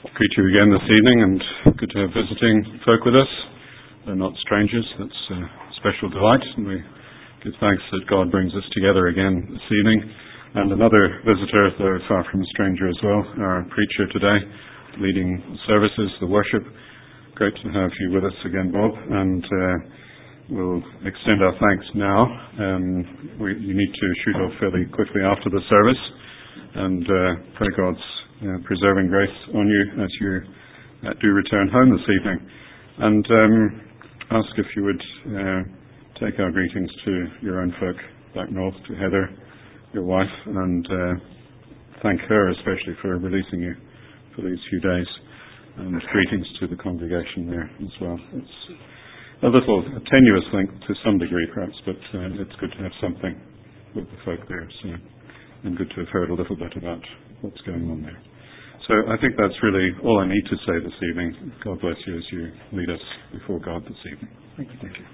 greet you again this evening, and good to have visiting folk with us. They're not strangers. That's a special delight, and we give thanks that God brings us together again this evening. And another visitor, though far from a stranger as well, our preacher today, leading services, the worship. Great to have you with us again, Bob, and we'll extend our thanks now. You need to shoot off fairly quickly after the service, and pray God's preserving grace on you as you do return home this evening. And ask if you would take our greetings to your own folk back north, to Heather, your wife, and thank her especially for releasing you for these few days. And greetings to the congregation there as well. It's a little tenuous link to some degree perhaps, but it's good to have something with the folk there. So, and good to have heard a little bit about what's going on there. So I think that's really all I need to say this evening. God bless you as you lead us before God this evening. Thank you. Thank you.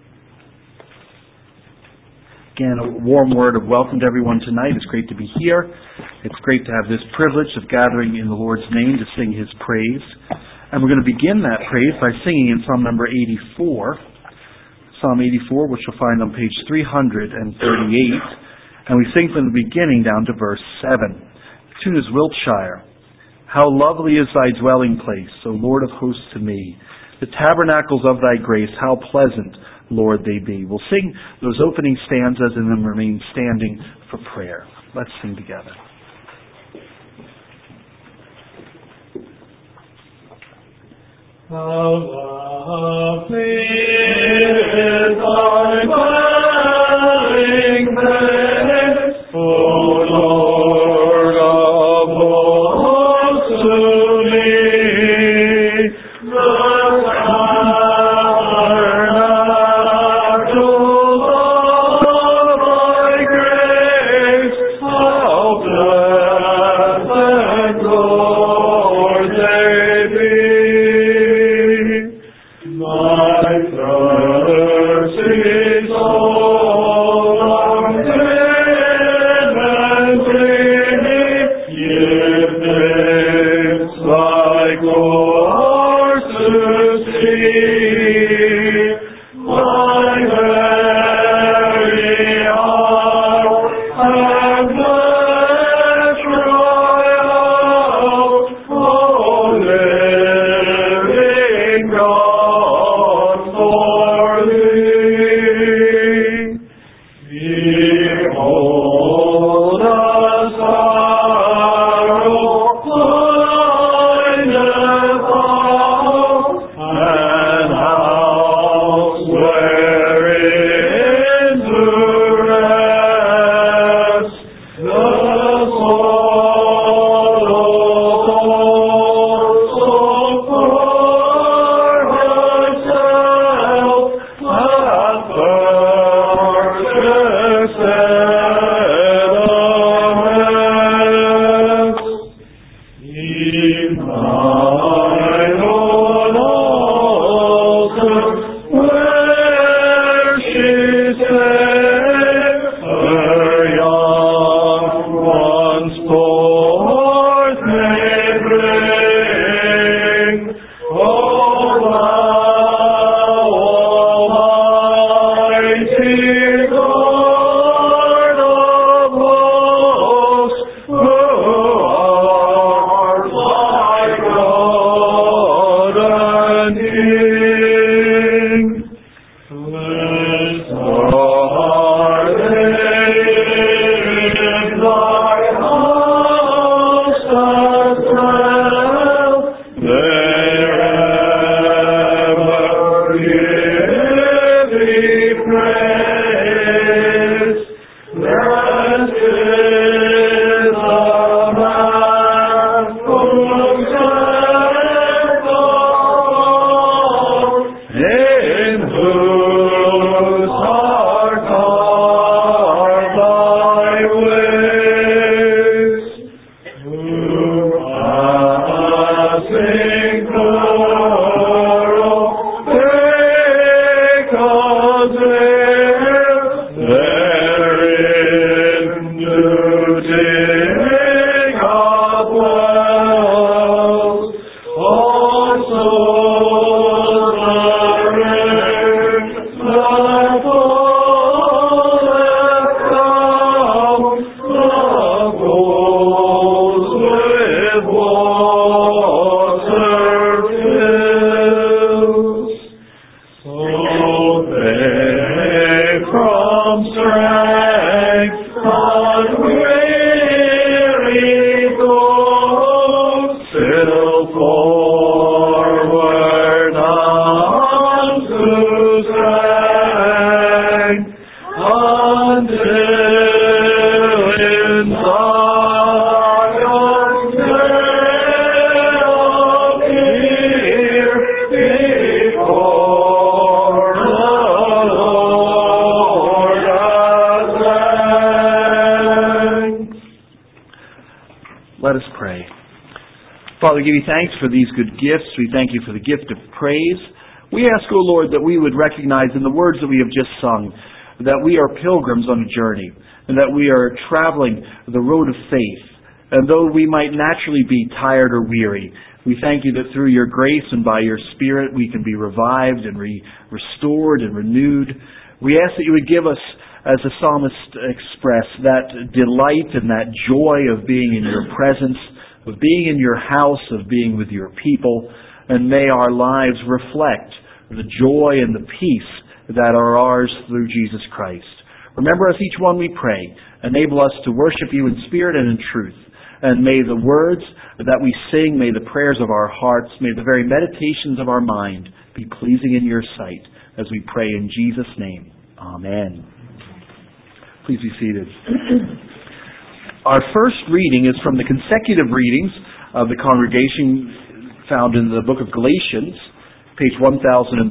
Again, a warm word of welcome to everyone tonight. It's great to be here. It's great to have this privilege of gathering in the Lord's name to sing His praise. And we're going to begin that praise by singing in Psalm number 84. Psalm 84, which you'll find on page 338. And we sing from the beginning down to verse 7. The tune is Wiltshire. How lovely is thy dwelling place, O Lord of hosts, to me. The tabernacles of thy grace, how pleasant, Lord, they be. We'll sing those opening stanzas and then remain standing for prayer. Let's sing together. How lovely is thy dwelling place, O Lord of hosts, to me. The tabernacles of thy grace, how pleasant, Lord, they be. My thirst is all long dim and dreamy, yet it's like ours to see. My very heart and flesh cry out, O living God, for thee. Behold the sorrow findeth all, and house wherein to rest. The soul also for herself hath purchased a rest. In thine own altar, where she said her young ones forth may bring. O thou Almighty God of hosts, who art my God and King. Blessed are they in thy house that dwell, there ever give thee praise. Blessed is the man whom saith the Lord, in whose heart are thy ways. Who passing thorough, because therein do dig up wells, Father, we give you thanks for these good gifts. We thank you for the gift of praise. We ask, O Lord, that we would recognize in the words that we have just sung that we are pilgrims on a journey and that we are traveling the road of faith. And though we might naturally be tired or weary, we thank you that through your grace and by your Spirit we can be revived and restored and renewed. We ask that you would give us, as the psalmist expressed, that delight and that joy of being in your presence, of being in your house, of being with your people, and may our lives reflect the joy and the peace that are ours through Jesus Christ. Remember us each one, we pray. Enable us to worship you in spirit and in truth. And may the words that we sing, may the prayers of our hearts, may the very meditations of our mind be pleasing in your sight as we pray in Jesus' name. Amen. Please be seated. Our first reading is from the consecutive readings of the congregation found in the book of Galatians, page 1034.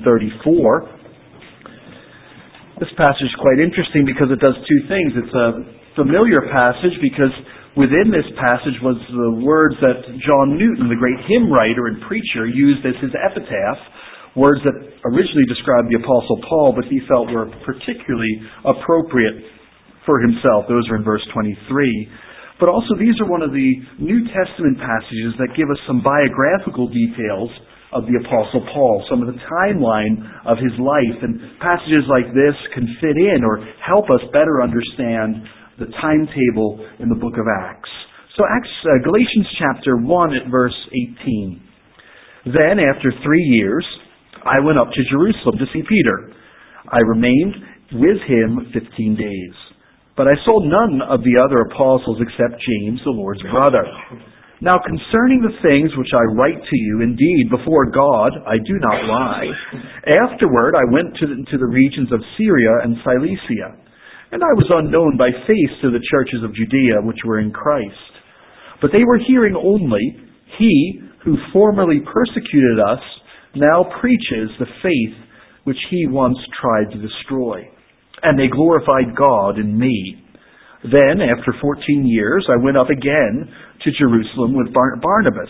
This passage is quite interesting because it does two things. It's a familiar passage because within this passage was the words that John Newton, the great hymn writer and preacher, used as his epitaph, words that originally described the Apostle Paul, but he felt were particularly appropriate for himself. Those are in verse 23. But also these are one of the New Testament passages that give us some biographical details of the Apostle Paul, some of the timeline of his life. And passages like this can fit in or help us better understand the timetable in the book of Acts. So Galatians chapter 1 at verse 18. Then, after 3 years, I went up to Jerusalem to see Peter. I remained with him 15 days. But I saw none of the other apostles except James, the Lord's brother. Now concerning the things which I write to you, indeed, before God, I do not lie. Afterward I went to the regions of Syria and Cilicia, and I was unknown by face to the churches of Judea which were in Christ. But they were hearing only, he who formerly persecuted us now preaches the faith which he once tried to destroy. And they glorified God in me. Then, after 14 years, I went up again to Jerusalem with Barnabas,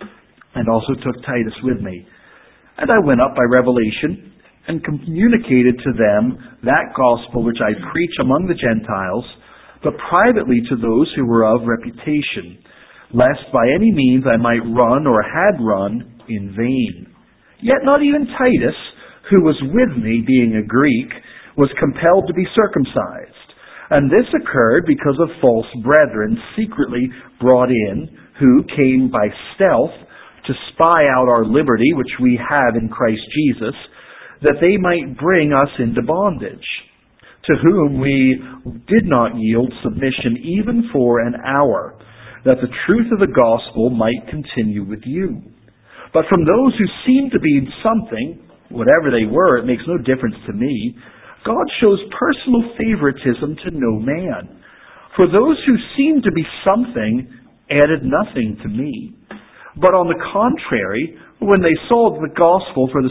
and also took Titus with me. And I went up by revelation, and communicated to them that gospel which I preach among the Gentiles, but privately to those who were of reputation, lest by any means I might run or had run in vain. Yet not even Titus, who was with me, being a Greek, was compelled to be circumcised. And this occurred because of false brethren secretly brought in, who came by stealth to spy out our liberty, which we have in Christ Jesus, that they might bring us into bondage, to whom we did not yield submission even for an hour, that the truth of the gospel might continue with you. But from those who seemed to be something, whatever they were, it makes no difference to me, God shows personal favoritism to no man. For those who seemed to be something added nothing to me. But on the contrary, when they saw the gospel for the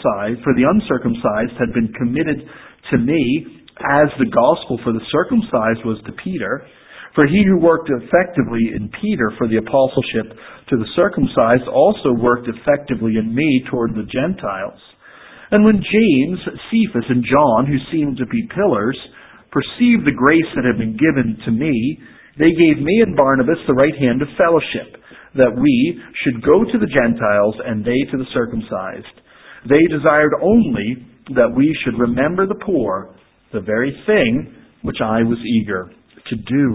uncircumcised had been committed to me, as the gospel for the circumcised was to Peter, for he who worked effectively in Peter for the apostleship to the circumcised also worked effectively in me toward the Gentiles. And when James, Cephas, and John, who seemed to be pillars, perceived the grace that had been given to me, they gave me and Barnabas the right hand of fellowship, that we should go to the Gentiles and they to the circumcised. They desired only that we should remember the poor, the very thing which I was eager to do.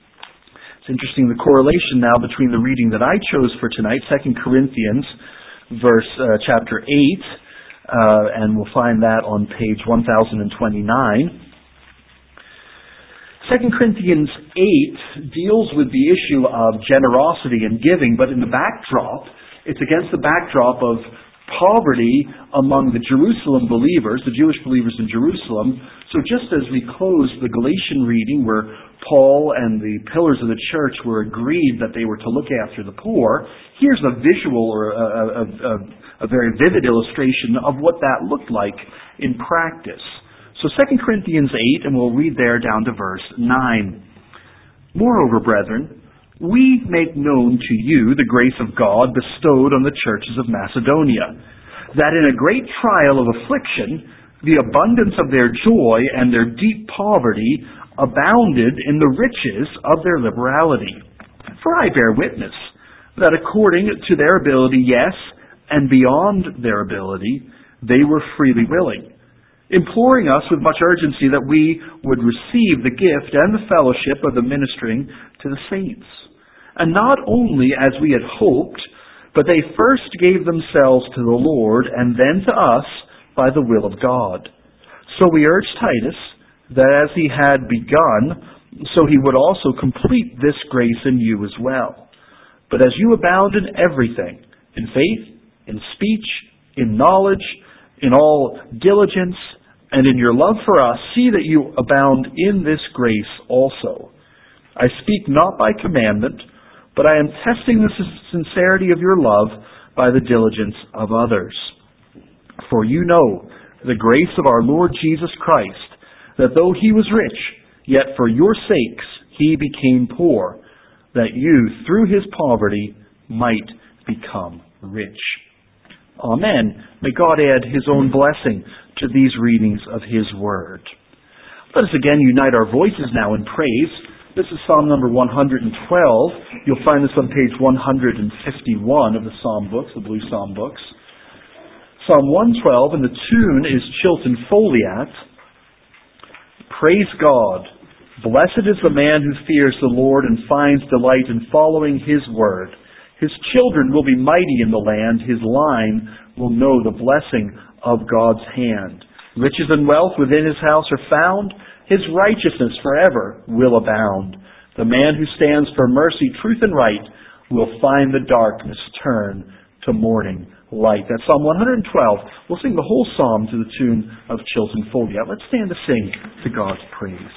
It's interesting the correlation now between the reading that I chose for tonight, 2 Corinthians, chapter 8, and we'll find that on page 1029. 2 Corinthians 8 deals with the issue of generosity and giving, but in the backdrop, it's against the backdrop of poverty among the Jerusalem believers, the Jewish believers in Jerusalem. So just as we closed the Galatian reading where Paul and the pillars of the church were agreed that they were to look after the poor, here's a visual or a very vivid illustration of what that looked like in practice. So 2 Corinthians 8, and we'll read there down to verse 9. Moreover, brethren, we make known to you the grace of God bestowed on the churches of Macedonia, that in a great trial of affliction, the abundance of their joy and their deep poverty abounded in the riches of their liberality. For I bear witness that according to their ability, yes, and beyond their ability, they were freely willing, imploring us with much urgency that we would receive the gift and the fellowship of the ministering to the saints. And not only as we had hoped, but they first gave themselves to the Lord and then to us by the will of God. So we urge Titus that as he had begun, so he would also complete this grace in you as well. But as you abound in everything, in faith, in speech, in knowledge, in all diligence, and in your love for us, see that you abound in this grace also. I speak not by commandment, but I am testing the sincerity of your love by the diligence of others. For you know the grace of our Lord Jesus Christ, that though he was rich, yet for your sakes he became poor, that you, through his poverty, might become rich. Amen. May God add his own blessing to these readings of his word. Let us again unite our voices now in praise. This is Psalm number 112. You'll find this on page 151 of the Psalm books, the Blue Psalm books. Psalm 112, and the tune is Chilton Foliat. Praise God. Blessed is the man who fears the Lord and finds delight in following his word. His children will be mighty in the land. His line will know the blessing of God's hand. Riches and wealth within his house are found. His righteousness forever will abound. The man who stands for mercy, truth, and right will find the darkness turn to morning light. That's Psalm 112. We'll sing the whole psalm to the tune of Chilton Foliat. Let's stand to sing to God's praise.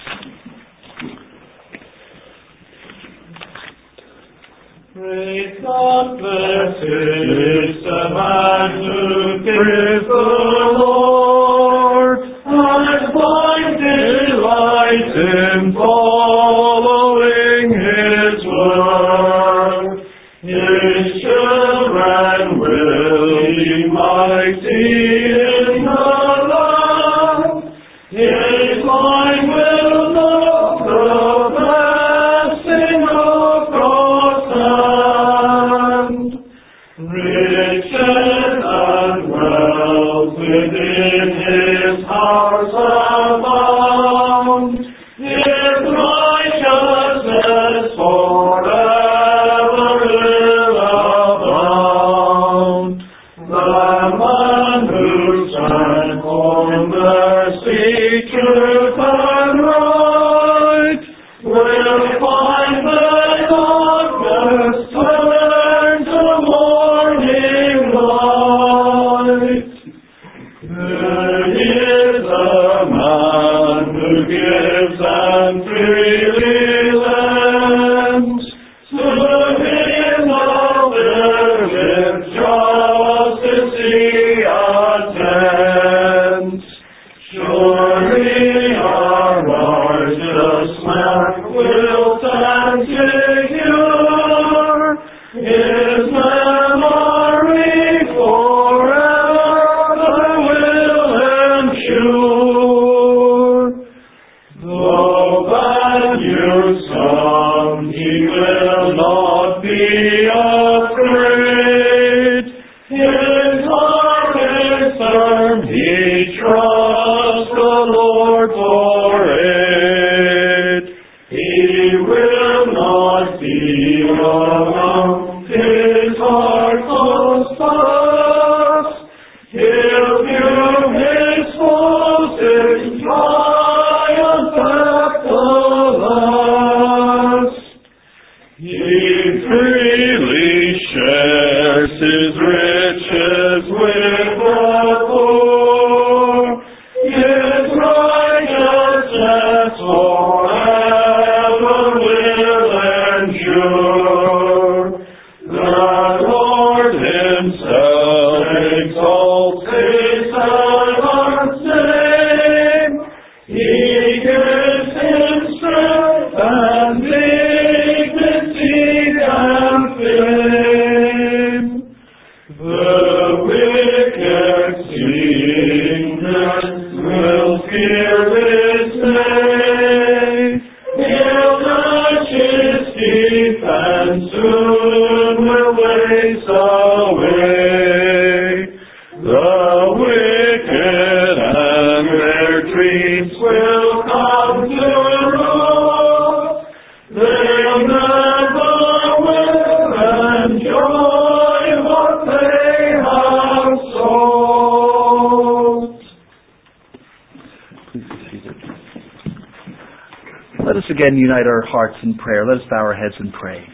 Praise God, blessed is the man who fears the Lord, and finds delight in following his word. His children will be mighty in the land. His line will know the blessing of God's hand. Riches and wealth within his house abound. His righteousness forever will abound. The man who stands for mercy, truth, and right will find the darkness turn to morning light. Good is the man who gives and freely lends. To him the with justice he attends. Surely our righteous man will stand secure. His memory forever will ensure. Though bad you some, he will not be afraid. His heart is firm, he trusts the Lord for it. He will not be alarmed, his heart goes fast. He'll view his foes in triumph at the last. He freely shares his riches with the poor. His righteousness forever will endure. The Lord himself exalts his servant's name. He gives him strength and dignity The wicked seeing that will fear this day. He'll touch his teeth and soon will waste away. The wicked and their dreams will come to rule. They'll never will enjoy what they have sown. Please be seated. Let us again unite our hearts in prayer. Let us bow our heads and pray.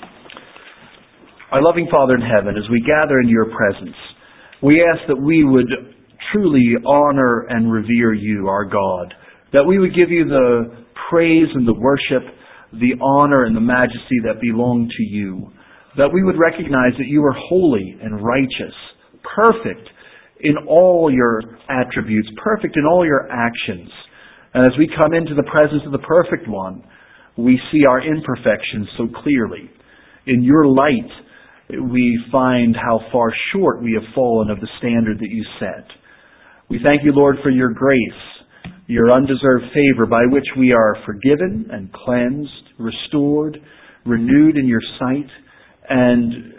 Our loving Father in heaven, as we gather in your presence, we ask that we would truly honor and revere you, our God, that we would give you the praise and the worship, the honor and the majesty that belong to you, that we would recognize that you are holy and righteous, perfect in all your attributes, perfect in all your actions. And as we come into the presence of the perfect one, we see our imperfections so clearly. In your light, we find how far short we have fallen of the standard that you set. We thank you, Lord, for your grace, your undeserved favor by which we are forgiven and cleansed, restored, renewed in your sight, and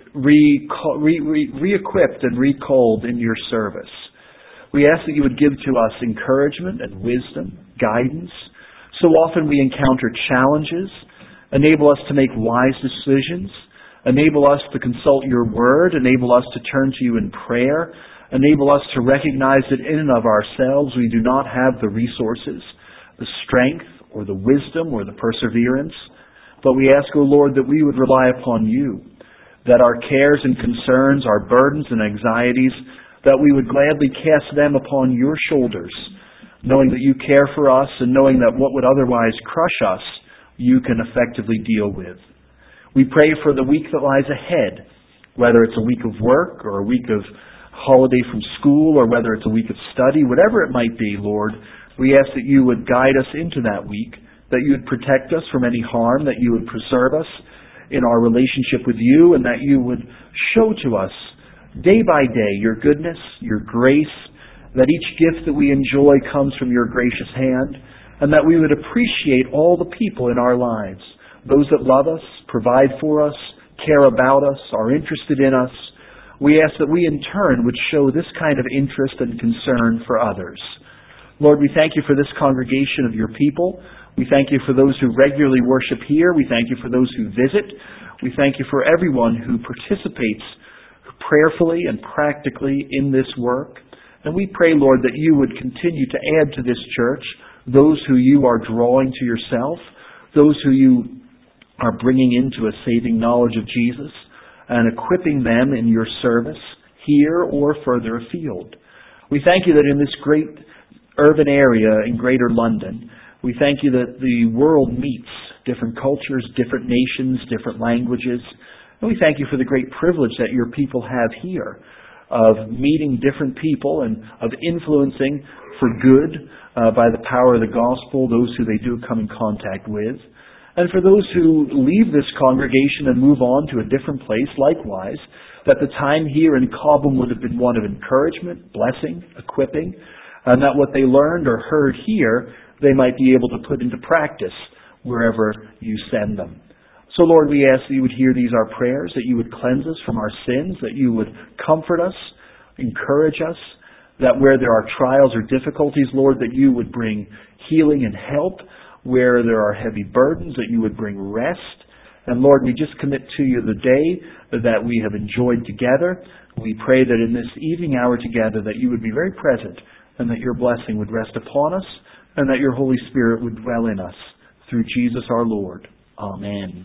re-equipped and recalled in your service. We ask that you would give to us encouragement and wisdom, guidance. So often we encounter challenges. Enable us to make wise decisions. Enable us to consult your word. Enable us to turn to you in prayer. Enable us to recognize that in and of ourselves we do not have the resources, the strength, or the wisdom, or the perseverance. But we ask, O Lord, that we would rely upon you, that our cares and concerns, our burdens and anxieties, that we would gladly cast them upon your shoulders, knowing that you care for us and knowing that what would otherwise crush us, you can effectively deal with. We pray for the week that lies ahead, whether it's a week of work or a week of holiday from school or whether it's a week of study, whatever it might be, Lord, we ask that you would guide us into that week, that you would protect us from any harm, that you would preserve us in our relationship with you, and that you would show to us day by day your goodness, your grace, that each gift that we enjoy comes from your gracious hand, and that we would appreciate all the people in our lives, those that love us, provide for us, care about us, are interested in us. We ask that we in turn would show this kind of interest and concern for others. Lord, we thank you for this congregation of your people. We thank you for those who regularly worship here. We thank you for those who visit. We thank you for everyone who participates prayerfully and practically in this work. And we pray, Lord, that you would continue to add to this church those who you are drawing to yourself, those who you are bringing into a saving knowledge of Jesus, and equipping them in your service here or further afield. We thank you that in this great urban area in Greater London, we thank you that the world meets different cultures, different nations, different languages. And we thank you for the great privilege that your people have here of meeting different people and of influencing for good by the power of the gospel those who they do come in contact with. And for those who leave this congregation and move on to a different place, likewise, that the time here in Cobham would have been one of encouragement, blessing, equipping, and that what they learned or heard here, they might be able to put into practice wherever you send them. So, Lord, we ask that you would hear these our prayers, that you would cleanse us from our sins, that you would comfort us, encourage us, that where there are trials or difficulties, Lord, that you would bring healing and help. Where there are heavy burdens, that you would bring rest. And Lord, we just commit to you the day that we have enjoyed together. We pray that in this evening hour together that you would be very present and that your blessing would rest upon us and that your Holy Spirit would dwell in us through Jesus our Lord. Amen.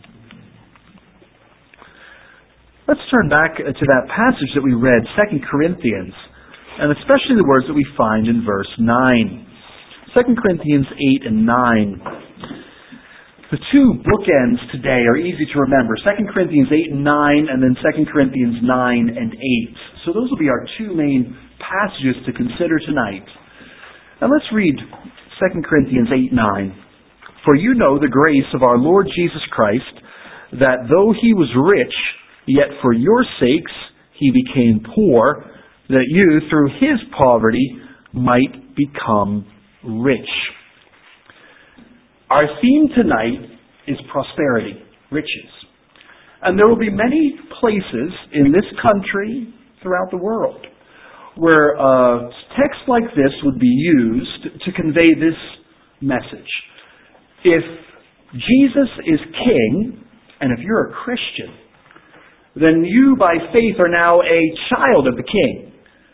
Let's turn back to that passage that we read, 2 Corinthians, and especially the words that we find in verse 9. 2 Corinthians 8 and 9. The two bookends today are easy to remember. 2 Corinthians 8 and 9, and then 2 Corinthians 9 and 8. So those will be our two main passages to consider tonight. Now let's read 2 Corinthians 8 and 9. For you know the grace of our Lord Jesus Christ, that though he was rich, yet for your sakes He became poor, that you, through His poverty, might become rich. Our theme tonight is prosperity, riches. And there will be many places in this country, throughout the world, where a text like this would be used to convey this message. If Jesus is King, and if you're a Christian, then you by faith are now a child of the King.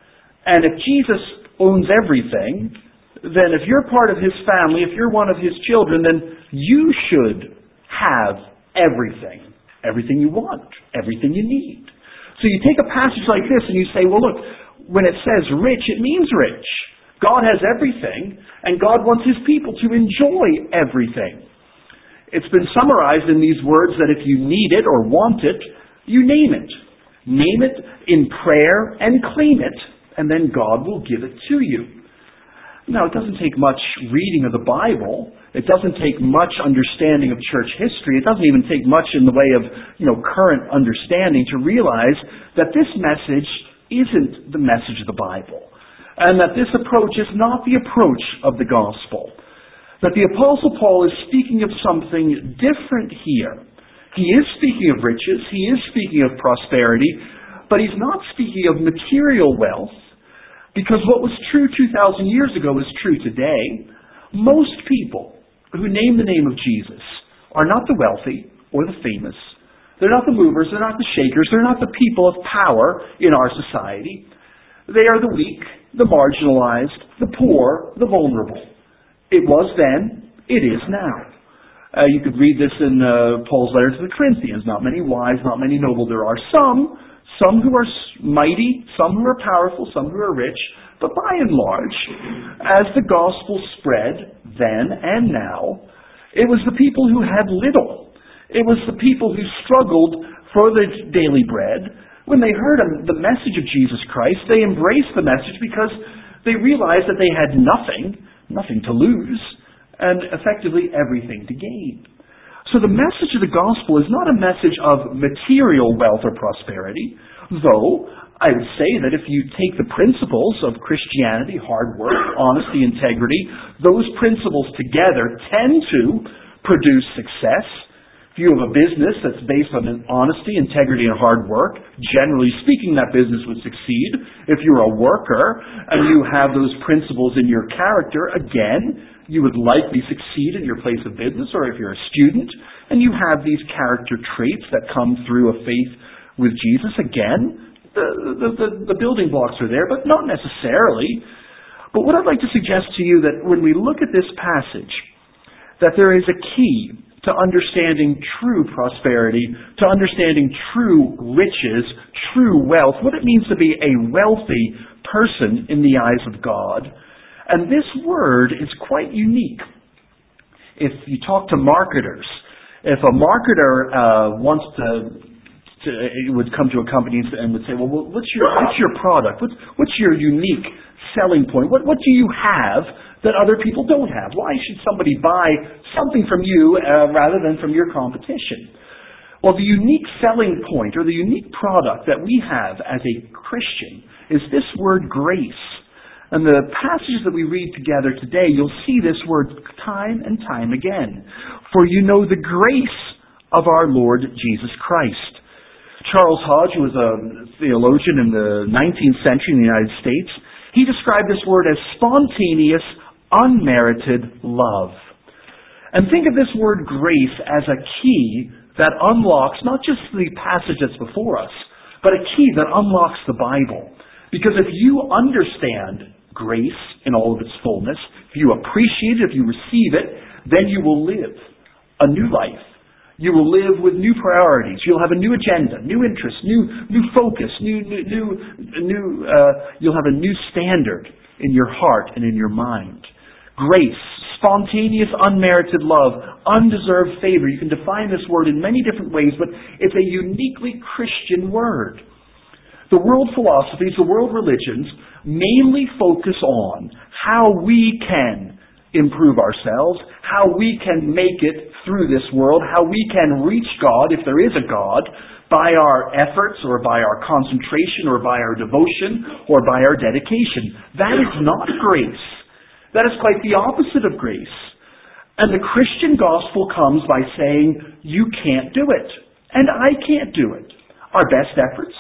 And if Jesus owns everything, then if you're part of His family, if you're one of His children, then you should have everything. Everything you want. Everything you need. So you take a passage like this and you say, well look, when it says rich, it means rich. God has everything, and God wants His people to enjoy everything. It's been summarized in these words that if you need it or want it, you name it. Name it in prayer and claim it, and then God will give it to you. Now, it doesn't take much reading of the Bible. It doesn't take much understanding of church history. It doesn't even take much in the way of, current understanding to realize that this message isn't the message of the Bible. And that this approach is not the approach of the gospel. That the Apostle Paul is speaking of something different here. He is speaking of riches. He is speaking of prosperity. But he's not speaking of material wealth. Because what was true 2,000 years ago is true today. Most people who name the name of Jesus are not the wealthy or the famous. They're not the movers. They're not the shakers. They're not the people of power in our society. They are the weak, the marginalized, the poor, the vulnerable. It was then, it is now. You could read this in Paul's letter to the Corinthians. Not many wise, not many noble. There are some who are mighty, some who are powerful, some who are rich. But by and large, as the gospel spread then and now, it was the people who had little. It was the people who struggled for their daily bread. When they heard the message of Jesus Christ, they embraced the message because they realized that they had nothing to lose, and effectively everything to gain. So the message of the gospel is not a message of material wealth or prosperity, though I would say that if you take the principles of Christianity, hard work, honesty, integrity, those principles together tend to produce success. If you have a business that's based on honesty, integrity, and hard work, generally speaking, that business would succeed. If you're a worker and you have those principles in your character, again, you would likely succeed in your place of business. Or if you're a student and you have these character traits that come through a faith with Jesus, again, the building blocks are there, but not necessarily. But what I'd like to suggest to you that when we look at this passage, that there is a key to understanding true prosperity, to understanding true riches, true wealth, what it means to be a wealthy person in the eyes of God. And this word is quite unique. If you talk to marketers, if a marketer wants to would come to a company and would say, well, what's your product? What's your unique selling point? What do you have that other people don't have? Why should somebody buy something from you rather than from your competition? Well, the unique selling point or the unique product that we have as a Christian is this word grace. And the passages that we read together today, you'll see this word time and time again. For you know the grace of our Lord Jesus Christ. Charles Hodge, who was a theologian in the 19th century in the United States, he described this word as spontaneous, unmerited love. And think of this word grace as a key that unlocks not just the passage that's before us, but a key that unlocks the Bible. Because if you understand grace in all of its fullness, if you appreciate it, if you receive it, then you will live a new life. You will live with new priorities. You'll have a new agenda, new interests, new focus, you'll have a new standard in your heart and in your mind. Grace, spontaneous, unmerited love, undeserved favor. You can define this word in many different ways, but it's a uniquely Christian word. The world philosophies, the world religions, mainly focus on how we can improve ourselves, how we can make it through this world, how we can reach God, if there is a God, by our efforts or by our concentration or by our devotion or by our dedication. That is not grace. That is quite the opposite of grace. And the Christian gospel comes by saying, you can't do it. And I can't do it. Our best efforts,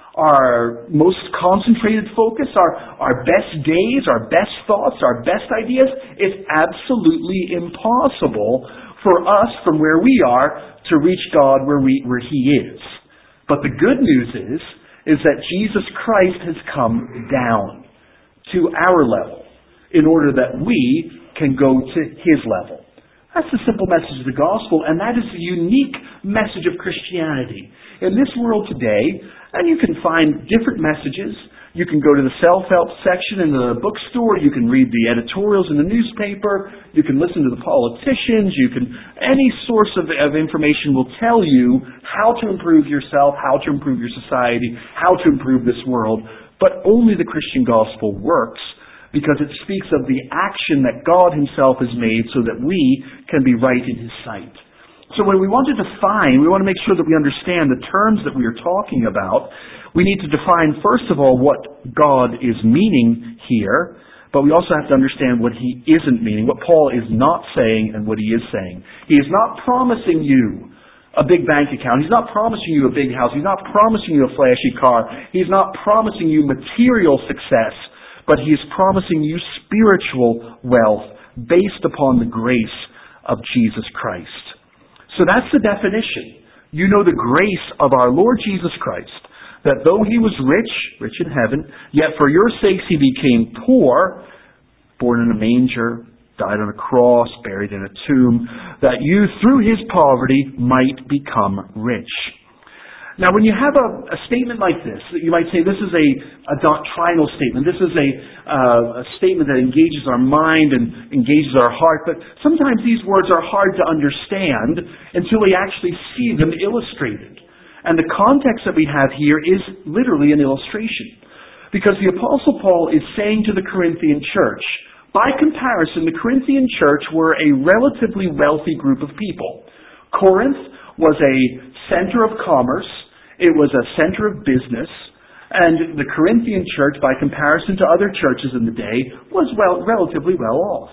our most concentrated focus, our best days, our best thoughts, our best ideas, it's absolutely impossible for us from where we are to reach God where He is. But the good news is that Jesus Christ has come down to our level in order that we can go to His level. That's the simple message of the gospel, and that is the unique message of Christianity. In this world today, and you can find different messages. You can go to the self-help section in the bookstore. You can read the editorials in the newspaper. You can listen to the politicians. Any source of information will tell you how to improve yourself, how to improve your society, how to improve this world. But only the Christian gospel works because it speaks of the action that God Himself has made so that we can be right in His sight. So when we want to define, we want to make sure that we understand the terms that we are talking about. We need to define, first of all, what God is meaning here, but we also have to understand what He isn't meaning, what Paul is not saying and what he is saying. He is not promising you a big bank account. He's not promising you a big house. He's not promising you a flashy car. He's not promising you material success, but He is promising you spiritual wealth based upon the grace of Jesus Christ. So that's the definition. You know the grace of our Lord Jesus Christ, that though He was rich in heaven, yet for your sakes He became poor, born in a manger, died on a cross, buried in a tomb, that you through His poverty might become rich. Now when you have a statement like this, you might say this is a doctrinal statement. This is a statement that engages our mind and engages our heart, but sometimes these words are hard to understand until we actually see them illustrated. And the context that we have here is literally an illustration. Because the Apostle Paul is saying to the Corinthian church, by comparison, the Corinthian church were a relatively wealthy group of people. Corinth was a center of commerce. It was a center of business, and the Corinthian church, by comparison to other churches in the day, was relatively well off.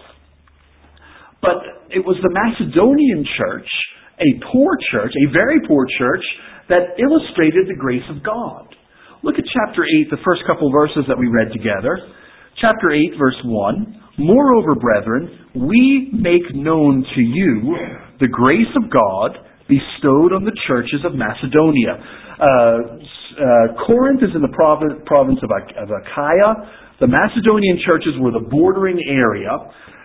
But it was the Macedonian church, a poor church, a very poor church, that illustrated the grace of God. Look at chapter 8, the first couple verses that we read together. Chapter 8, verse 1, Moreover, brethren, we make known to you the grace of God bestowed on the churches of Macedonia. Corinth is in the province of Achaia. The Macedonian churches were the bordering area.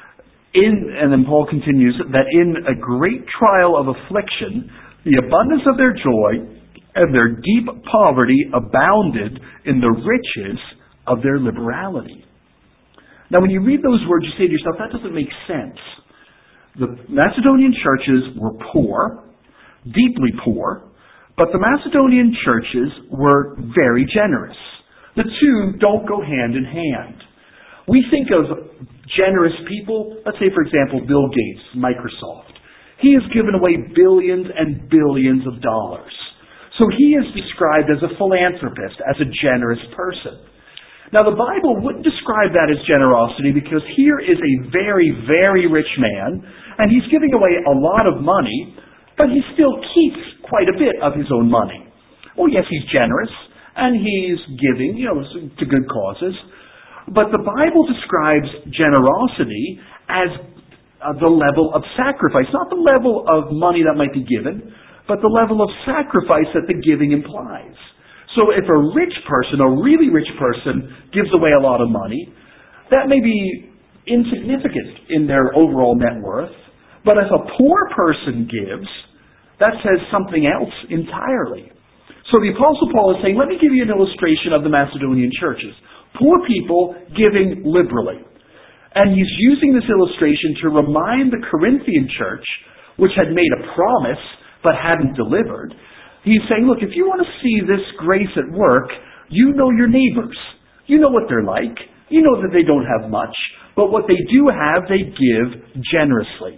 And then Paul continues that in a great trial of affliction, the abundance of their joy and their deep poverty abounded in the riches of their liberality. Now when you read those words, you say to yourself, that doesn't make sense. The Macedonian churches were poor, deeply poor, but the Macedonian churches were very generous. The two don't go hand in hand. We think of generous people, let's say for example Bill Gates, Microsoft. He has given away billions and billions of dollars. So he is described as a philanthropist, as a generous person. Now the Bible wouldn't describe that as generosity because here is a very, very rich man and he's giving away a lot of money, but he still keeps quite a bit of his own money. Oh yes, he's generous and he's giving, to good causes. But the Bible describes generosity as the level of sacrifice, not the level of money that might be given, but the level of sacrifice that the giving implies. So if a rich person, a really rich person, gives away a lot of money, that may be insignificant in their overall net worth. But if a poor person gives, that says something else entirely. So the Apostle Paul is saying, let me give you an illustration of the Macedonian churches. Poor people giving liberally. And he's using this illustration to remind the Corinthian church, which had made a promise but hadn't delivered. He's saying, look, if you want to see this grace at work, you know your neighbors. You know what they're like. You know that they don't have much. But what they do have, they give generously.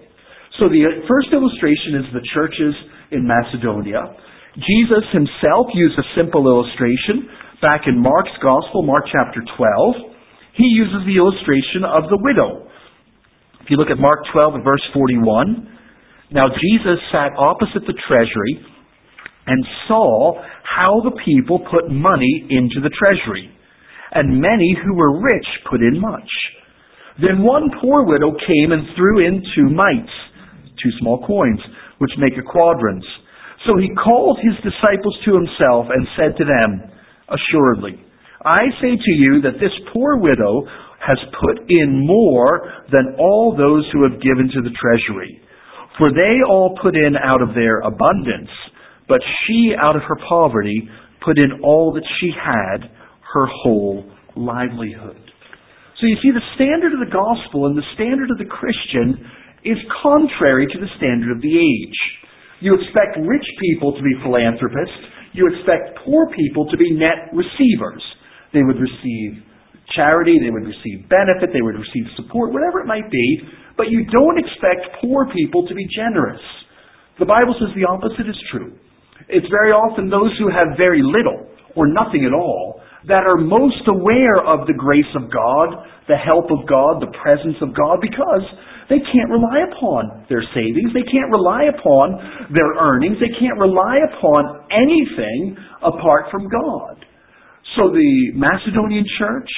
So the first illustration is the churches in Macedonia. Jesus himself used a simple illustration back in Mark's Gospel, Mark chapter 12. He uses the illustration of the widow. If you look at Mark 12 and verse 41, now Jesus sat opposite the treasury and saw how the people put money into the treasury, and many who were rich put in much. Then one poor widow came and threw in 2 mites, 2 small coins, which make a quadrans. So he called his disciples to himself and said to them, assuredly, I say to you that this poor widow has put in more than all those who have given to the treasury. For they all put in out of their abundance, but she out of her poverty put in all that she had, her whole livelihood. So you see, the standard of the gospel and the standard of the Christian is contrary to the standard of the age. You expect rich people to be philanthropists. You expect poor people to be net receivers. They would receive charity, they would receive benefit, they would receive support, whatever it might be, but you don't expect poor people to be generous. The Bible says the opposite is true. It's very often those who have very little or nothing at all that are most aware of the grace of God, the help of God, the presence of God, because they can't rely upon their savings. They can't rely upon their earnings. They can't rely upon anything apart from God. So the Macedonian church,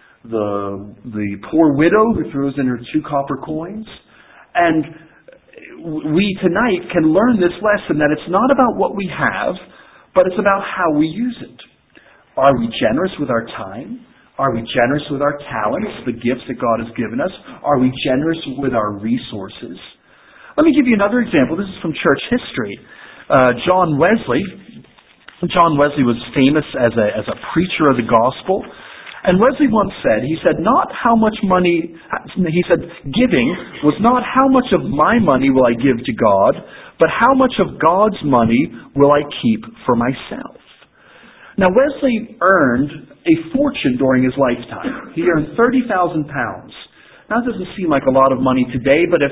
the poor widow who throws in her 2 copper coins, and we tonight can learn this lesson that it's not about what we have, but it's about how we use it. Are we generous with our time? Are we generous with our talents, the gifts that God has given us? Are we generous with our resources? Let me give you another example. This is from church history. John Wesley was famous as a preacher of the gospel. And Wesley once said, he said, giving was not how much of my money will I give to God, but how much of God's money will I keep for myself. Now, Wesley earned a fortune during his lifetime. He earned £30,000. Now, that doesn't seem like a lot of money today, but if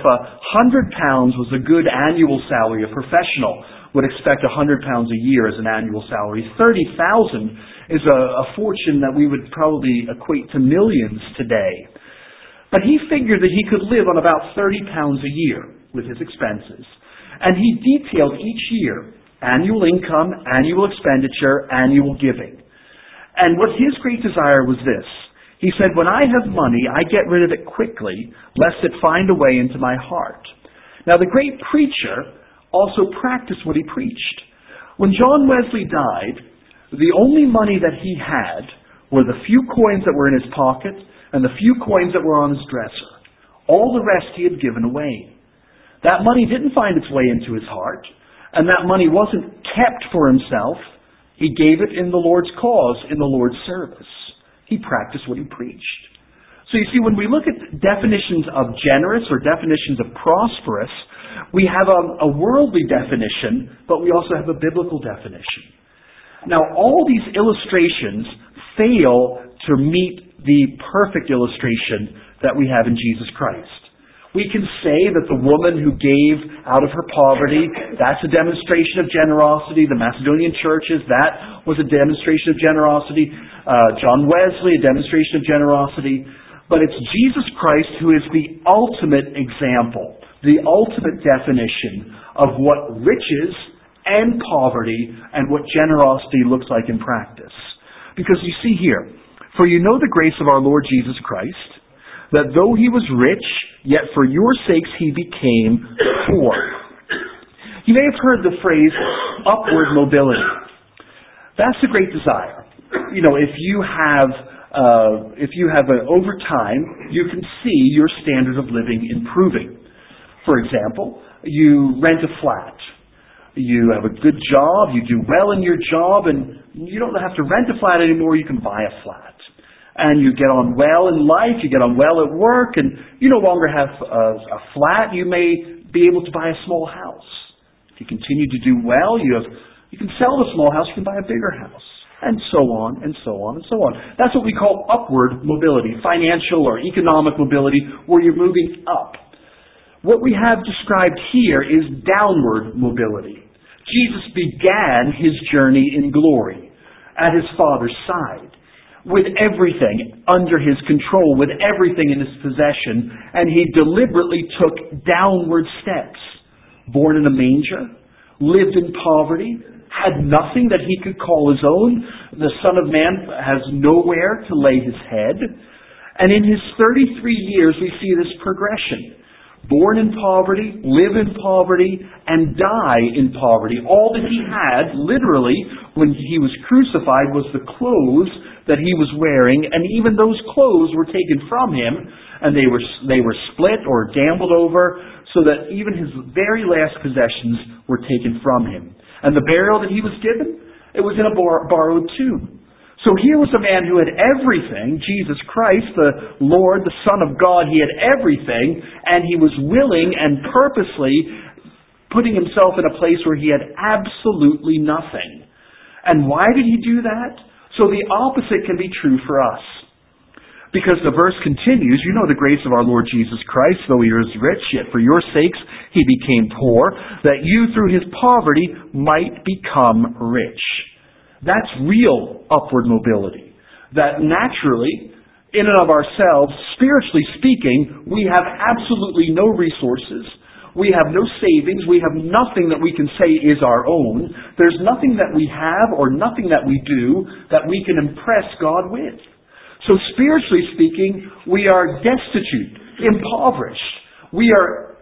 £100 was a good annual salary, a professional would expect £100 a year as an annual salary. 30,000 is a fortune that we would probably equate to millions today. But he figured that he could live on about £30 a year with his expenses. And he detailed each year annual income, annual expenditure, annual giving. And what his great desire was this. He said, when I have money, I get rid of it quickly, lest it find a way into my heart. Now, the great preacher also practiced what he preached. When John Wesley died, the only money that he had were the few coins that were in his pocket and the few coins that were on his dresser. All the rest he had given away. That money didn't find its way into his heart, and that money wasn't kept for himself. He gave it in the Lord's cause, in the Lord's service. He practiced what he preached. So you see, when we look at definitions of generous or definitions of prosperous, we have a worldly definition, but we also have a biblical definition. Now, all these illustrations fail to meet the perfect illustration that we have in Jesus Christ. We can say that the woman who gave out of her poverty, that's a demonstration of generosity. The Macedonian churches, that was a demonstration of generosity. John Wesley, a demonstration of generosity. But it's Jesus Christ who is the ultimate example, the ultimate definition of what riches and poverty and what generosity looks like in practice. Because you see here, for you know the grace of our Lord Jesus Christ, that though he was rich, yet for your sakes he became poor. You may have heard the phrase, upward mobility. That's a great desire. You know, if you have over time, you can see your standard of living improving. For example, you rent a flat. You have a good job, you do well in your job, and you don't have to rent a flat anymore, you can buy a flat. And you get on well in life, you get on well at work, and you no longer have a flat, you may be able to buy a small house. If you continue to do well, you can sell the small house, you can buy a bigger house. And so on, and so on, and so on. That's what we call upward mobility, financial or economic mobility, where you're moving up. What we have described here is downward mobility. Jesus began his journey in glory at his Father's side, with everything under his control, with everything in his possession, and he deliberately took downward steps. Born in a manger, lived in poverty, had nothing that he could call his own. The Son of Man has nowhere to lay his head. And in his 33 years, we see this progression. Born in poverty, live in poverty, and die in poverty. All that he had, literally, when he was crucified, was the clothes that he was wearing, and even those clothes were taken from him, and they were split or gambled over, so that even his very last possessions were taken from him. And the burial that he was given, it was in a borrowed tomb. So here was a man who had everything, Jesus Christ, the Lord, the Son of God. He had everything, and he was willing and purposely putting himself in a place where he had absolutely nothing. And why did he do that? So the opposite can be true for us. Because the verse continues, you know the grace of our Lord Jesus Christ, though he was rich, yet for your sakes he became poor, that you through his poverty might become rich. That's real upward mobility. That naturally, in and of ourselves, spiritually speaking, we have absolutely no resources. We have no savings. We have nothing that we can say is our own. There's nothing that we have or nothing that we do that we can impress God with. So spiritually speaking, we are destitute, impoverished. We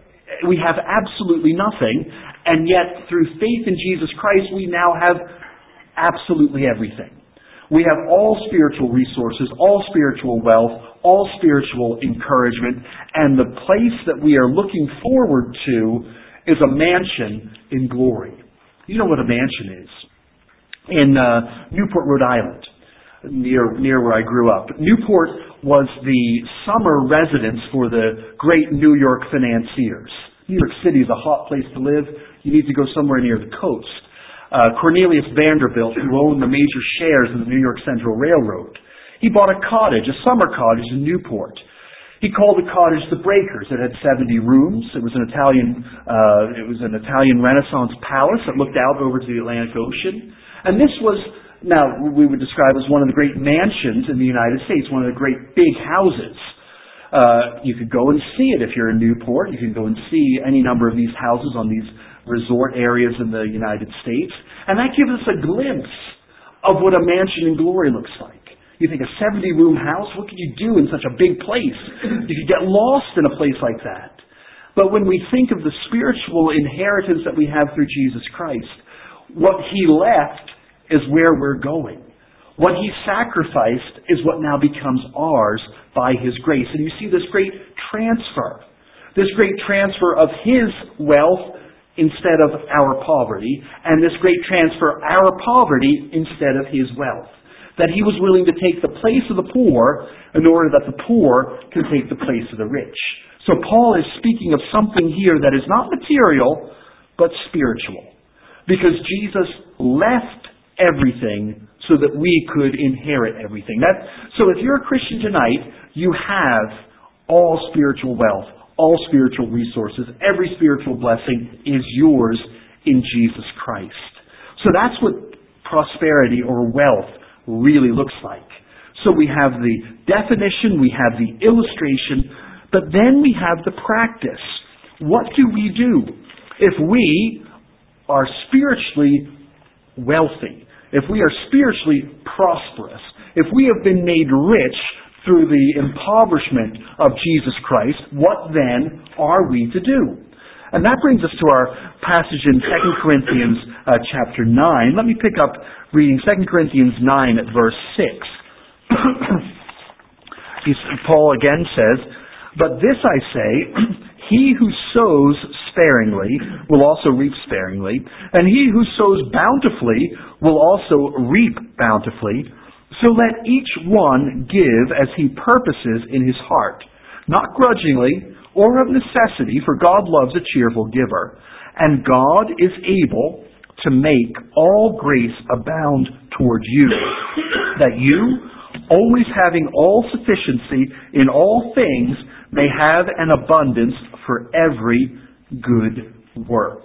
have absolutely nothing, and yet through faith in Jesus Christ, we now have absolutely everything. We have all spiritual resources, all spiritual wealth, all spiritual encouragement, and the place that we are looking forward to is a mansion in glory. You know what a mansion is. In Newport, Rhode Island, near where I grew up. Newport was the summer residence for the great New York financiers. New York City is a hot place to live. You need to go somewhere near the coast. Cornelius Vanderbilt, who owned the major shares in the New York Central Railroad, he bought a cottage, a summer cottage in Newport. He called the cottage the Breakers. It had 70 rooms. It was an Italian Renaissance palace that looked out over to the Atlantic Ocean. And this was, now we would describe as one of the great mansions in the United States, one of the great big houses. You could go and see it if you're in Newport. You can go and see any number of these houses on these resort areas in the United States. And that gives us a glimpse of what a mansion in glory looks like. You think a 70-room house, what could you do in such a big place? You could get lost in a place like that. But when we think of the spiritual inheritance that we have through Jesus Christ, what he left is where we're going. What he sacrificed is what now becomes ours by his grace. And you see this great transfer of his wealth instead of our poverty, and this great transfer of our poverty instead of his wealth. That he was willing to take the place of the poor in order that the poor can take the place of the rich. So Paul is speaking of something here that is not material, but spiritual. Because Jesus left everything so that we could inherit everything. So if you're a Christian tonight, you have all spiritual wealth, all spiritual resources, every spiritual blessing is yours in Jesus Christ. So that's what prosperity or wealth really looks like. So we have the definition, we have the illustration, but then we have the practice. What do we do if we are spiritually wealthy, if we are spiritually prosperous, if we have been made rich through the impoverishment of Jesus Christ? What then are we to do? And that brings us to our passage in 2 Corinthians chapter 9. Let me pick up reading 2 Corinthians 9 at verse 6. Paul again says, "But this I say, he who sows sparingly will also reap sparingly, and he who sows bountifully will also reap bountifully. So let each one give as he purposes in his heart, not grudgingly or of necessity, for God loves a cheerful giver. And God is able to make all grace abound toward you, that you, always having all sufficiency in all things, may have an abundance for every good work.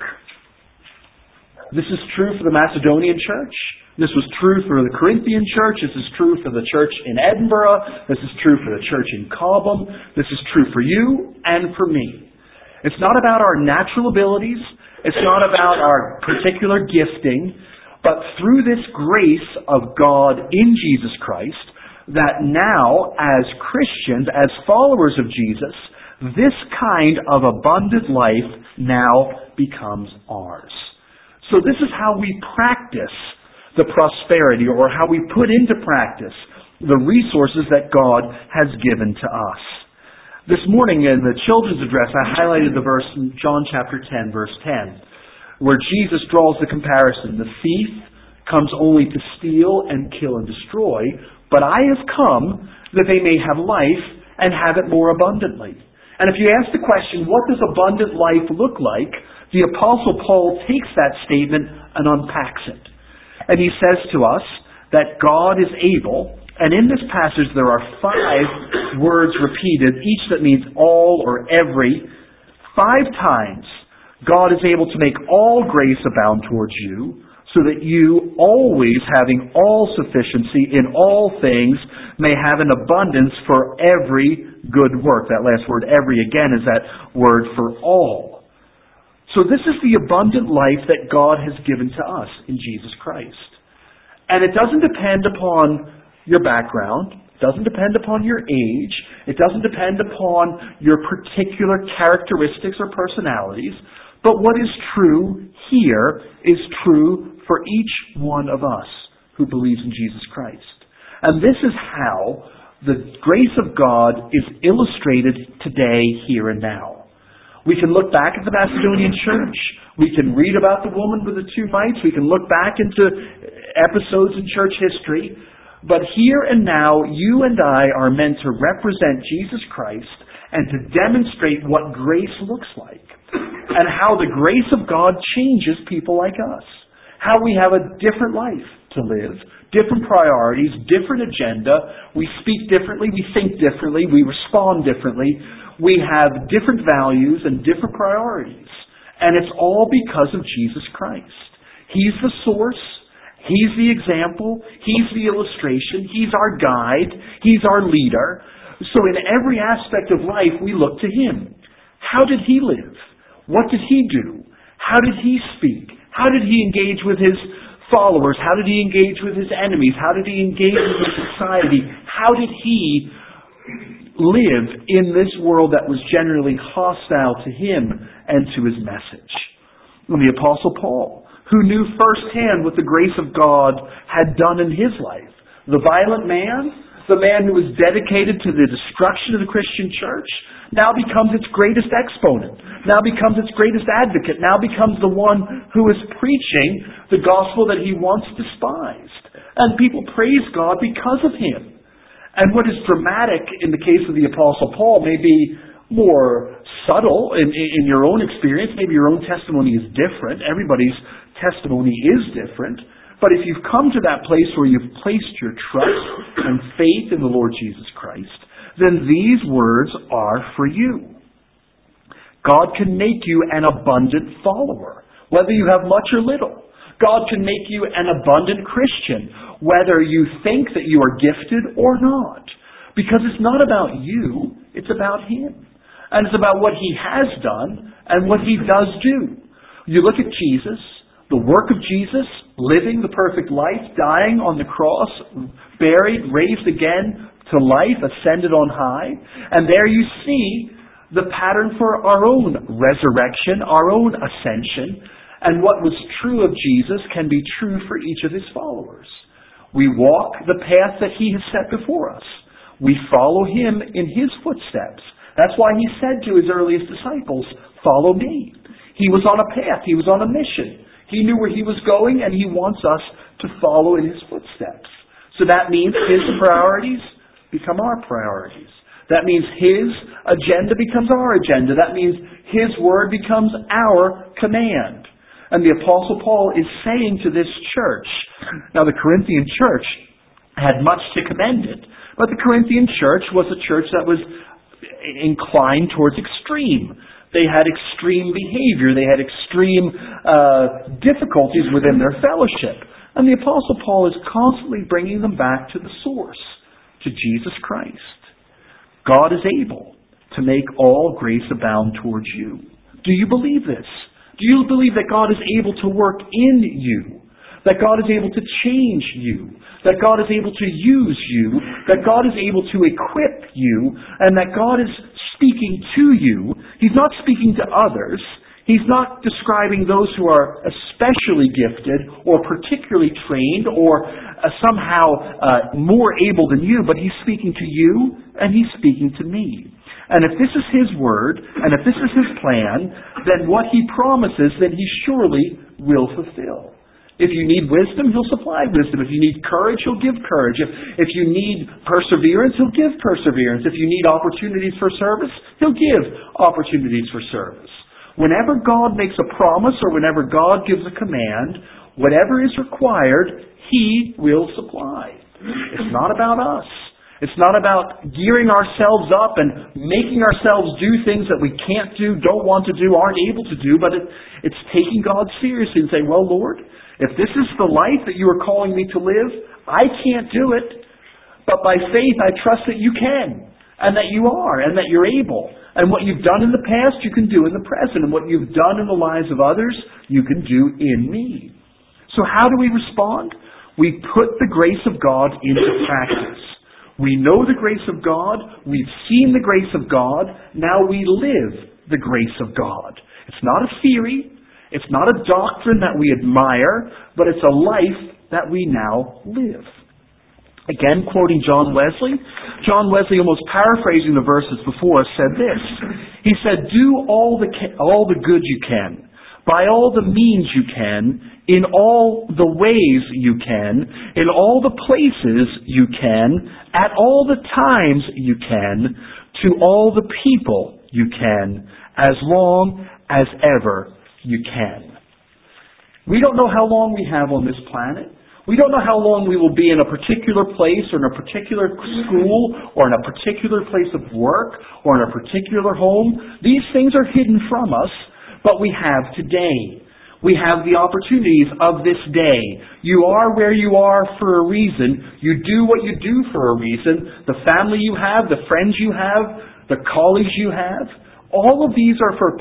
This is true for the Macedonian church. This was true for the Corinthian church. This is true for the church in Edinburgh. This is true for the church in Cobham. This is true for you and for me. It's not about our natural abilities. It's not about our particular gifting. But through this grace of God in Jesus Christ, that now, as Christians, as followers of Jesus, this kind of abundant life now becomes ours. So this is how we practice the prosperity, or how we put into practice the resources that God has given to us. This morning in the children's address, I highlighted the verse in John chapter 10, verse 10, where Jesus draws the comparison. The thief comes only to steal and kill and destroy, but I have come that they may have life and have it more abundantly. And if you ask the question, what does abundant life look like? The Apostle Paul takes that statement and unpacks it. And he says to us that God is able, and in this passage there are 5 words repeated, each that means all or every. 5 times God is able to make all grace abound towards you, so that you, always having all sufficiency in all things, may have an abundance for every good work. That last word, every, again, is that word for all. So this is the abundant life that God has given to us in Jesus Christ. And it doesn't depend upon your background. It doesn't depend upon your age. It doesn't depend upon your particular characteristics or personalities. But what is true here is true for each one of us who believes in Jesus Christ. And this is how the grace of God is illustrated today, here and now. We can look back at the Macedonian church. We can read about the woman with the 2 mites. We can look back into episodes in church history. But here and now, you and I are meant to represent Jesus Christ and to demonstrate what grace looks like, and how the grace of God changes people like us. How we have a different life to live, different priorities, different agenda. We speak differently, we think differently, we respond differently. We have different values and different priorities. And it's all because of Jesus Christ. He's the source. He's the example. He's the illustration. He's our guide. He's our leader. So in every aspect of life, we look to Him. How did He live? What did He do? How did He speak? How did He engage with His followers? How did He engage with His enemies? How did He engage with His society? How did He live in this world that was generally hostile to Him and to His message? And the Apostle Paul, who knew firsthand what the grace of God had done in his life. The violent man, the man who was dedicated to the destruction of the Christian church, now becomes its greatest exponent, now becomes its greatest advocate, now becomes the one who is preaching the gospel that he once despised. And people praise God because of him. And what is dramatic in the case of the Apostle Paul may be more subtle in your own experience. Maybe your own testimony is different. Everybody's testimony is different. But if you've come to that place where you've placed your trust and faith in the Lord Jesus Christ, then these words are for you. God can make you an abundant follower, whether you have much or little. God can make you an abundant Christian, whether you think that you are gifted or not. Because it's not about you, it's about Him. And it's about what He has done and what He does do. You look at Jesus, the work of Jesus, living the perfect life, dying on the cross, buried, raised again to life, ascended on high. And there you see the pattern for our own resurrection, our own ascension. And what was true of Jesus can be true for each of His followers. We walk the path that He has set before us. We follow Him in His footsteps. That's why He said to His earliest disciples, "Follow me." He was on a path. He was on a mission. He knew where He was going, and He wants us to follow in His footsteps. So that means His priorities become our priorities. That means His agenda becomes our agenda. That means His word becomes our command. And the Apostle Paul is saying to this church, now the Corinthian church had much to commend it, but the Corinthian church was a church that was inclined towards extreme. They had extreme behavior. They had extreme difficulties within their fellowship. And the Apostle Paul is constantly bringing them back to the source, to Jesus Christ. God is able to make all grace abound towards you. Do you believe this? Do you believe that God is able to work in you? That God is able to change you? That God is able to use you? That God is able to equip you? And that God is speaking to you? He's not speaking to others. He's not describing those who are especially gifted or particularly trained or somehow more able than you, but He's speaking to you and He's speaking to me. And if this is His word, and if this is His plan, then what He promises, then He surely will fulfill. If you need wisdom, He'll supply wisdom. If you need courage, He'll give courage. If you need perseverance, He'll give perseverance. If you need opportunities for service, He'll give opportunities for service. Whenever God makes a promise or whenever God gives a command, whatever is required, He will supply. It's not about us. It's not about gearing ourselves up and making ourselves do things that we can't do, don't want to do, aren't able to do, but it's taking God seriously and saying, well, Lord, if this is the life that you are calling me to live, I can't do it. But by faith, I trust that you can, and that you are, and that you're able. And what you've done in the past, you can do in the present. And what you've done in the lives of others, you can do in me. So how do we respond? We put the grace of God into practice. We know the grace of God. We've seen the grace of God. Now we live the grace of God. It's not a theory. It's not a doctrine that we admire, but it's a life that we now live. Again, quoting John Wesley. John Wesley, almost paraphrasing the verses before, said this. He said, do all the good you can, by all the means you can, in all the ways you can, in all the places you can, at all the times you can, to all the people you can, as long as ever you can. We don't know how long we have on this planet. We don't know how long we will be in a particular place or in a particular school or in a particular place of work or in a particular home. These things are hidden from us, but we have today. We have the opportunities of this day. You are where you are for a reason. You do what you do for a reason. The family you have, the friends you have, the colleagues you have, all of these are for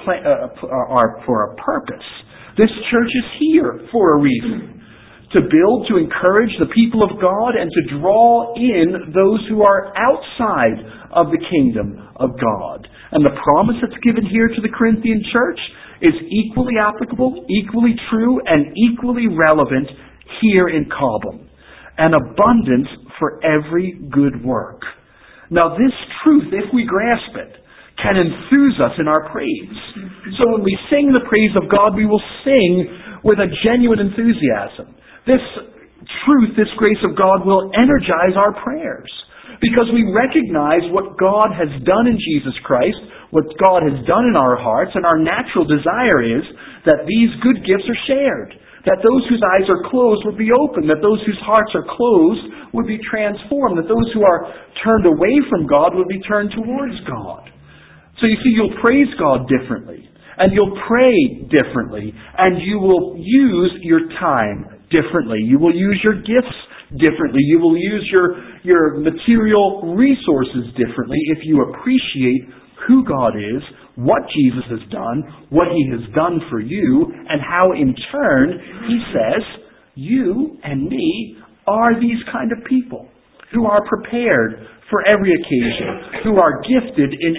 a purpose. This church is here for a reason. To build, to encourage the people of God, and to draw in those who are outside of the kingdom of God. And the promise that's given here to the Corinthian church is equally applicable, equally true, and equally relevant here in Cobham. An abundance for every good work. Now this truth, if we grasp it, can enthuse us in our praise. So when we sing the praise of God, we will sing with a genuine enthusiasm. This truth, this grace of God will energize our prayers because we recognize what God has done in Jesus Christ, what God has done in our hearts, and our natural desire is that these good gifts are shared, that those whose eyes are closed would be opened, that those whose hearts are closed would be transformed, that those who are turned away from God would be turned towards God. So you see, you'll praise God differently, and you'll pray differently, and you will use your time differently. You will use your gifts differently. You will use your material resources differently if you appreciate who God is, what Jesus has done, what He has done for you, and how in turn He says, you and me are these kind of people who are prepared for every occasion, who are gifted in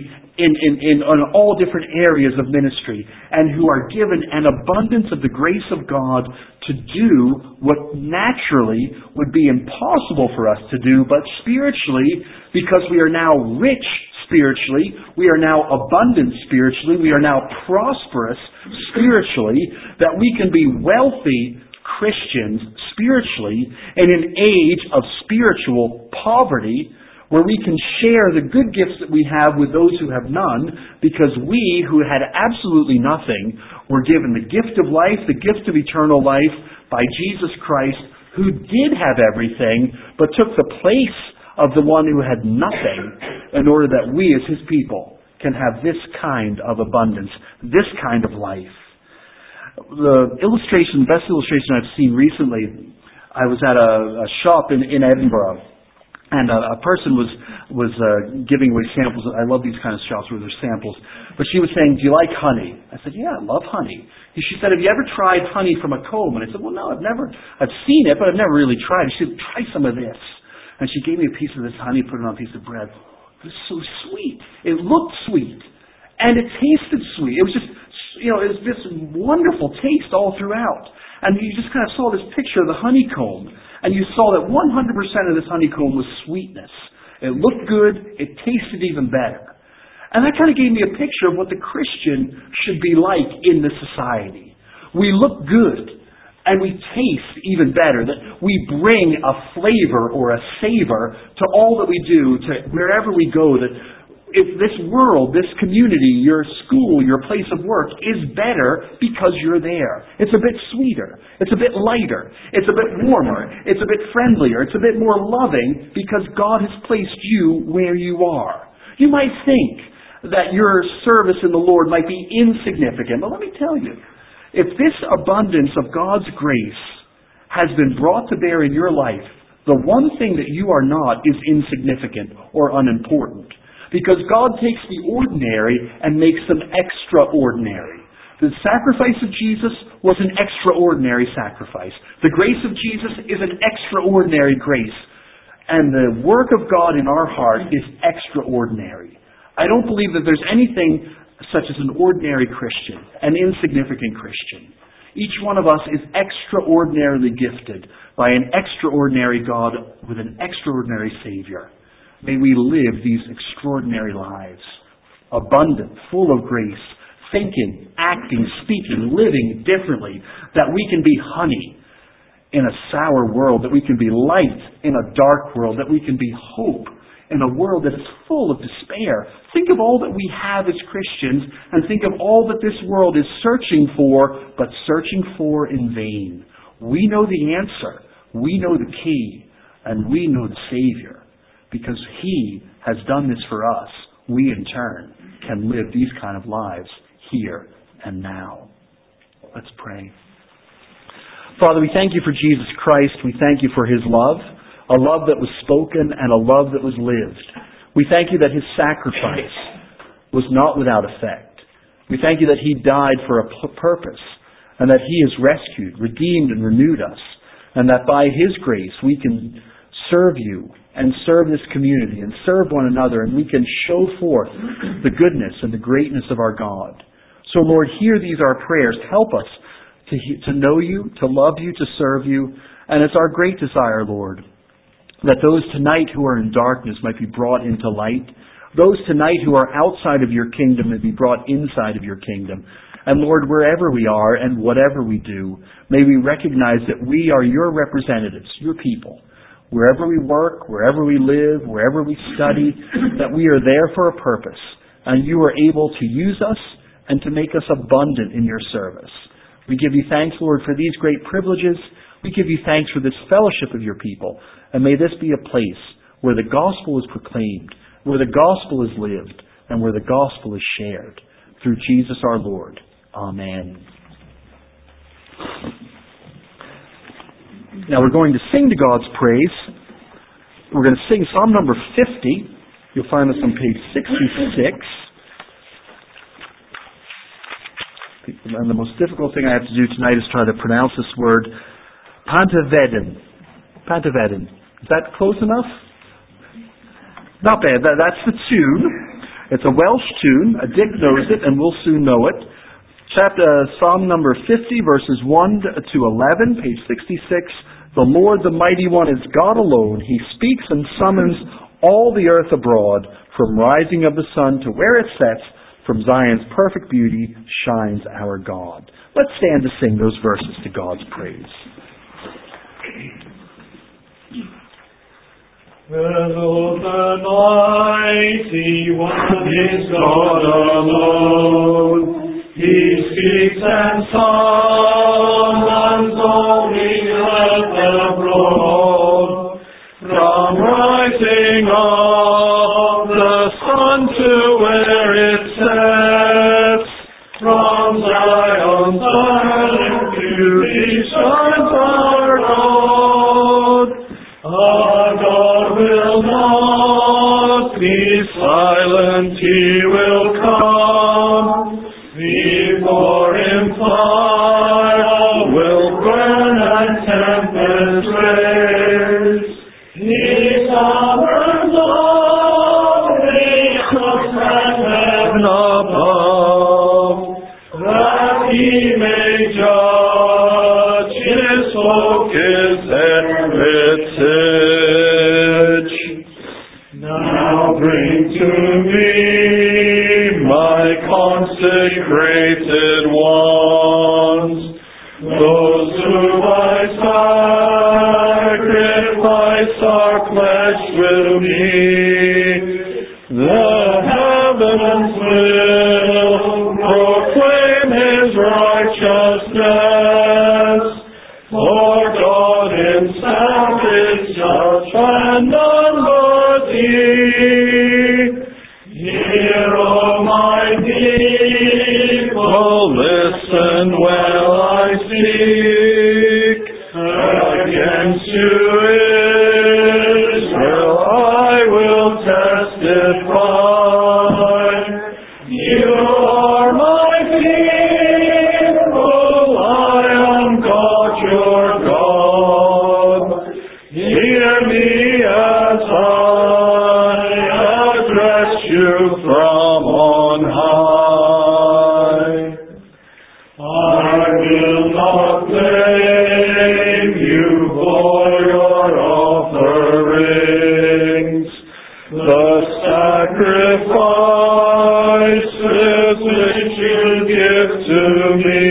all different areas of ministry, and who are given an abundance of the grace of God to do what naturally would be impossible for us to do, but spiritually, because we are now rich spiritually, we are now abundant spiritually, we are now prosperous spiritually, that we can be wealthy Christians spiritually in an age of spiritual poverty, where we can share the good gifts that we have with those who have none, because we, who had absolutely nothing, were given the gift of life, the gift of eternal life, by Jesus Christ, who did have everything, but took the place of the one who had nothing, in order that we as His people can have this kind of abundance, this kind of life. The best illustration I've seen recently, I was at a shop in Edinburgh, and a person was giving away samples. I love these kind of shops where there's samples. But she was saying, "Do you like honey?" I said, "Yeah, I love honey." She said, "Have you ever tried honey from a comb?" And I said, "Well, no, I've seen it, but I've never really tried it." She said, "Try some of this." And she gave me a piece of this honey, put it on a piece of bread. It was so sweet. It looked sweet. And it tasted sweet. It was just, it was this wonderful taste all throughout. And you just kind of saw this picture of the honeycomb. And you saw that 100% of this honeycomb was sweetness. It looked good. It tasted even better. And that kind of gave me a picture of what the Christian should be like in this society. We look good. And we taste even better. That we bring a flavor or a savor to all that we do, to wherever we go. That if this world, this community, your school, your place of work is better because you're there. It's a bit sweeter. It's a bit lighter. It's a bit warmer. It's a bit friendlier. It's a bit more loving because God has placed you where you are. You might think that your service in the Lord might be insignificant, but let me tell you, if this abundance of God's grace has been brought to bear in your life, the one thing that you are not is insignificant or unimportant. Because God takes the ordinary and makes them extraordinary. The sacrifice of Jesus was an extraordinary sacrifice. The grace of Jesus is an extraordinary grace. And the work of God in our heart is extraordinary. I don't believe that there's anything such as an ordinary Christian, an insignificant Christian. Each one of us is extraordinarily gifted by an extraordinary God with an extraordinary Savior. May we live these extraordinary lives, abundant, full of grace, thinking, acting, speaking, living differently, that we can be honey in a sour world, that we can be light in a dark world, that we can be hope in a world that is full of despair. Think of all that we have as Christians, and think of all that this world is searching for, but searching for in vain. We know the answer, we know the key, and we know the Savior. Because He has done this for us, we in turn can live these kind of lives here and now. Let's pray. Father, we thank You for Jesus Christ. We thank You for His love, a love that was spoken and a love that was lived. We thank You that His sacrifice was not without effect. We thank You that He died for a purpose, and that He has rescued, redeemed, and renewed us, and that by His grace we can serve You and serve this community and serve one another, and we can show forth the goodness and the greatness of our God. So Lord, hear these our prayers. Help us to know You, to love You, to serve You. And it's our great desire, Lord, that those tonight who are in darkness might be brought into light. Those tonight who are outside of Your kingdom may be brought inside of Your kingdom. And Lord, wherever we are and whatever we do, may we recognize that we are Your representatives, Your people. Wherever we work, wherever we live, wherever we study, that we are there for a purpose. And You are able to use us and to make us abundant in Your service. We give You thanks, Lord, for these great privileges. We give You thanks for this fellowship of Your people. And may this be a place where the gospel is proclaimed, where the gospel is lived, and where the gospel is shared. Through Jesus our Lord. Amen. Now we're going to sing to God's praise. We're going to sing Psalm number 50. You'll find this on page 66. And the most difficult thing I have to do tonight is try to pronounce this word, Pantaveden. Pantaveden. Is that close enough? Not bad. That's the tune. It's a Welsh tune. Dick knows it, and we'll soon know it. Psalm number 50, verses 1 to 11, page 66. The Lord, the Mighty One, is God alone. He speaks and summons all the earth abroad. From rising of the sun to where it sets, from Zion's perfect beauty shines our God. Let's stand to sing those verses to God's praise. The Lord, the Mighty One, is God alone. He speaks and summons all the earth abroad. From rising of the be silent, he will come. Before him fire will burn and tempest raise. He sovereign glory looks at heaven above, that he may judge his focused heritage. Now bring to me my consecrated ones, those who by sacrifice are pledged with me. The heavens will proclaim his righteousness, for God himself is judge and none but he. Hear, O my people, listen while I speak. Against you, Israel, I will testify. You are my people, I am God your God. Hear me as I address you from on high. I will not blame you for your offerings, the sacrifices which you give to me.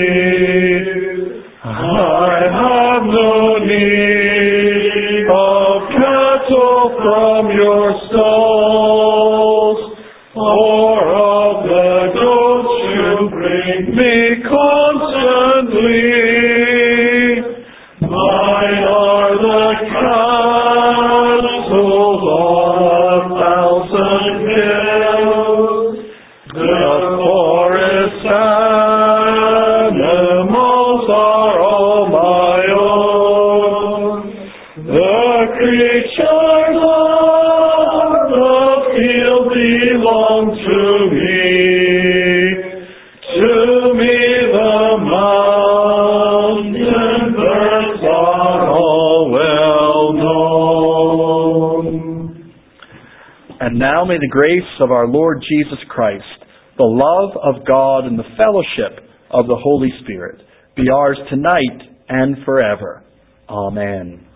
I have no need of cattle from your stalls, or of the goats you bring me constantly. Mine are the castles on 1,000 hills, the forest animals are all my own, the creatures of the field belong to me. To me the mountain birds are all well known. And now may the grace of our Lord Jesus Christ, the love of God, and the fellowship of the Holy Spirit be ours tonight and forever. Amen.